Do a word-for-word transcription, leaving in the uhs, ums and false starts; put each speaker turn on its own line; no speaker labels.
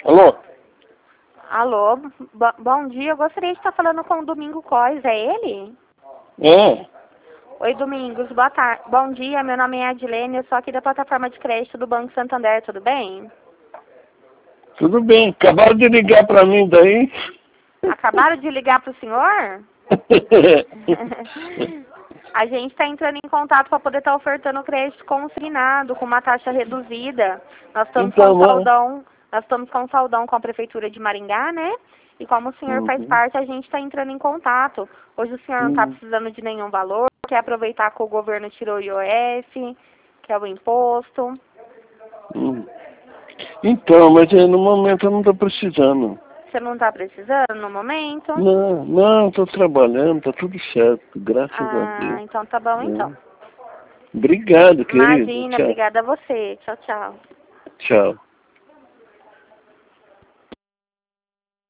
Alô?
Alô, bo- bom dia. Eu gostaria de estar falando com o Domingo Cois, é ele?
É?
Oi, Domingos, boa tarde. Bom dia, meu nome é Adilene, eu sou aqui da plataforma de crédito do Banco Santander, tudo bem?
Tudo bem. Acabaram de ligar pra mim daí.
Acabaram de ligar para o senhor? A gente está entrando em contato para poder estar ofertando crédito consignado com uma taxa reduzida. Nós estamos com
Então, né?
saudão, nós estamos com saudão com a Prefeitura de Maringá, né? E como o senhor faz
Uhum.
parte, a gente está entrando em contato. Hoje o senhor não está
Uhum.
precisando de nenhum valor, quer aproveitar que o governo tirou o I O F, que é o imposto.
Uhum. Então, mas eh, no momento eu não tô precisando.
Você não está precisando no momento?
Não, não, tô trabalhando, tá tudo certo, graças a
Ah,
Deus.
então tá bom então.
É. Obrigado, querido.
Imagina,
Tchau.
obrigada a você. Tchau, tchau.
Tchau.